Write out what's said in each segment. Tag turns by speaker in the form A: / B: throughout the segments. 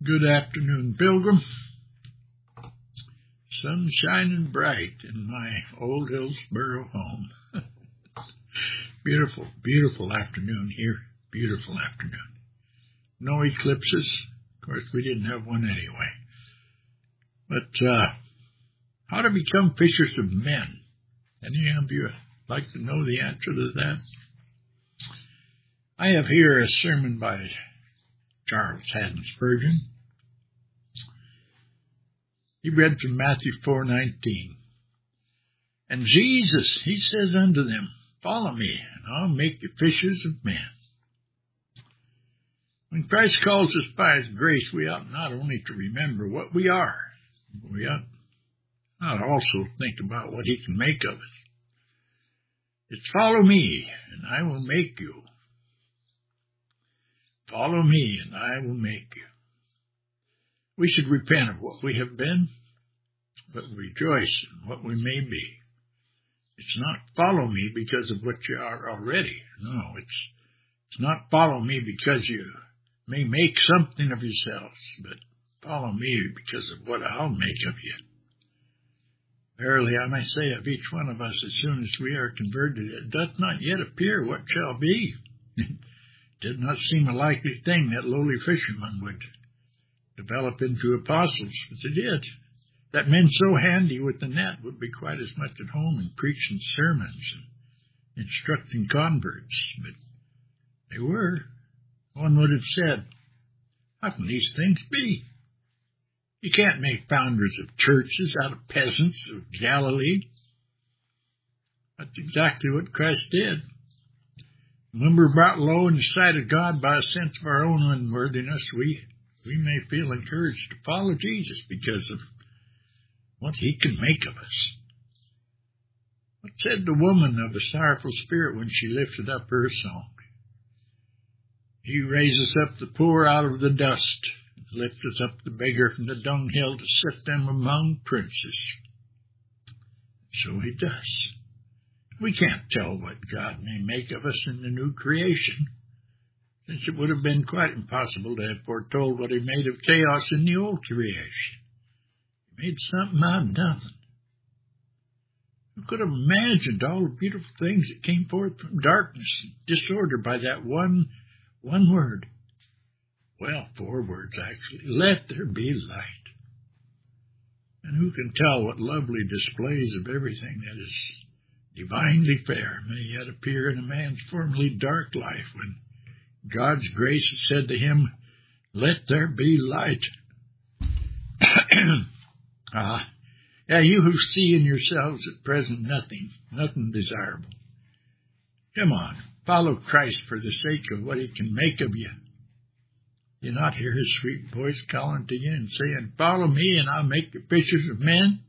A: Good afternoon, Pilgrim. Sun shining bright in my old Hillsboro home. Beautiful, beautiful afternoon here. Beautiful afternoon. No eclipses. Of course, we didn't have one anyway. But how to become fishers of men? Any of you like to know the answer to that? I have here a sermon by Charles Haddon Spurgeon. He read from Matthew 4:19. And Jesus, he says unto them, Follow me, and I'll make you fishers of men. When Christ calls us by his grace, we ought not only to remember what we are, we ought also think about what he can make of us. It's follow me, and I will make you. Follow me, and I will make you. We should repent of what we have been, but rejoice in what we may be. It's not follow me because of what you are already. No, it's not follow me because you may make something of yourselves, but follow me because of what I'll make of you. Verily, I may say of each one of us, as soon as we are converted, it doth not yet appear what shall be. It did not seem a likely thing that lowly fishermen would develop into apostles, but they did. That men so handy with the net would be quite as much at home in preaching sermons and instructing converts, but they were. One would have said, how can these things be? You can't make founders of churches out of peasants of Galilee. That's exactly what Christ did. When we're brought low in the sight of God by a sense of our own unworthiness, we may feel encouraged to follow Jesus because of what he can make of us. What said the woman of the sorrowful spirit when she lifted up her song? He raises up the poor out of the dust, and lifteth up the beggar from the dunghill to set them among princes. So he does. We can't tell what God may make of us in the new creation, since it would have been quite impossible to have foretold what he made of chaos in the old creation. He made something out of nothing. Who could have imagined all the beautiful things that came forth from darkness and disorder by that one word? Well, 4 words actually. Let there be light. And who can tell what lovely displays of everything that is divinely fair may yet appear in a man's formerly dark life when God's grace has said to him, let there be light. You who see in yourselves at present nothing desirable. Come on, follow Christ for the sake of what he can make of you. You not hear his sweet voice calling to you and saying, follow me and I'll make you fishers of men?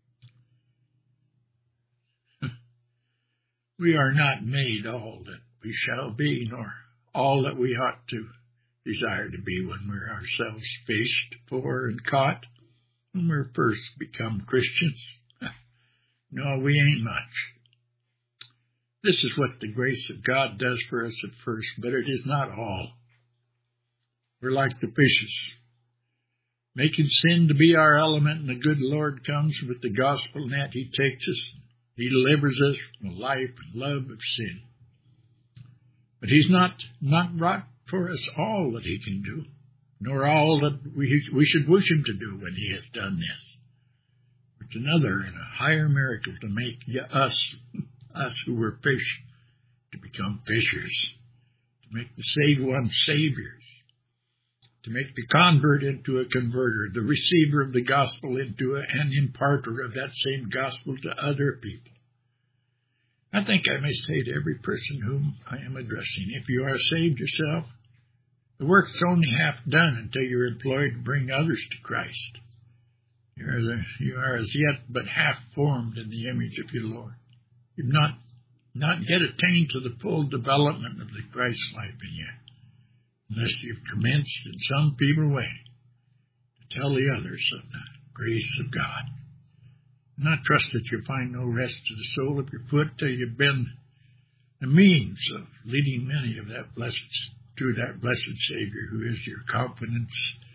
A: We are not made all that we shall be, nor all that we ought to desire to be when we're ourselves fished for and caught, when we're first become Christians. No, we ain't much. This is what the grace of God does for us at first, but it is not all. We're like the fishes, making sin to be our element, and the good Lord comes with the gospel net. He takes us. He delivers us from the life and love of sin. But he's not wrought for us all that he can do, nor all that we should wish him to do when he has done this. It's another and a higher miracle to make us who were fish, to become fishers, to make the saved ones saviors, to make the convert into a converter, the receiver of the gospel into an imparter of that same gospel to other people. I think I may say to every person whom I am addressing, if you are saved yourself, the work's only half done until you're employed to bring others to Christ. You are as yet but half formed in the image of your Lord. You've not yet attained to the full development of the Christ life in you, unless you've commenced in some feeble way to tell the others of the grace of God. And I trust that you'll find no rest to the sole of your foot till you've been the means of leading many of that blessed to that blessed Savior who is your confidence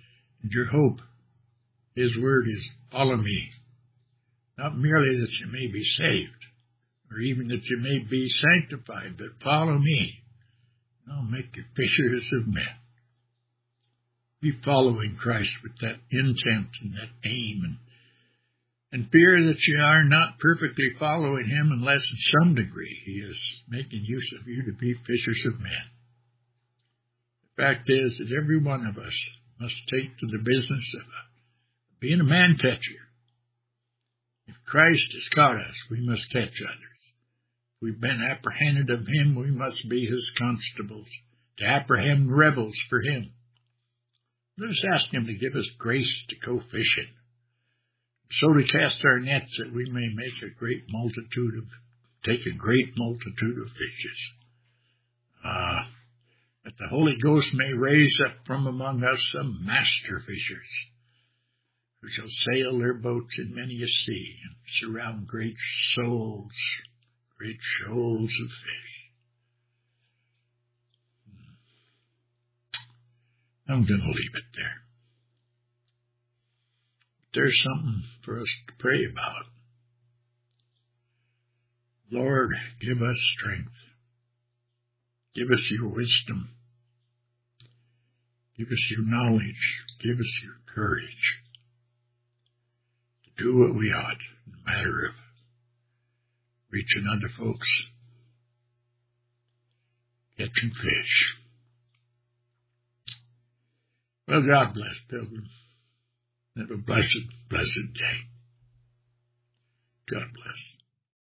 A: And your hope, His word is, follow me. Not merely that you may be saved, or even that you may be sanctified, but follow me. And I'll make you fishers of men. Be following Christ with that intent and that aim, and fear that you are not perfectly following Him unless in some degree He is making use of you to be fishers of men. The fact is that every one of us must take to the business of being a man catcher. If Christ has caught us, we must catch others. If we've been apprehended of Him, we must be His constables to apprehend rebels for Him. Let us ask Him to give us grace to go fishing, so to cast our nets that we may take a great multitude of fishes. That the Holy Ghost may raise up from among us some master fishers, who shall sail their boats in many a sea and surround great shoals of fish. I'm going to leave it there. There's something for us to pray about. Lord, give us strength. Give us your wisdom. Give us your knowledge. Give us your courage to do what we ought in the matter of reaching other folks, catching fish. Well, God bless, Pilgrim. Have a blessed, blessed day. God bless.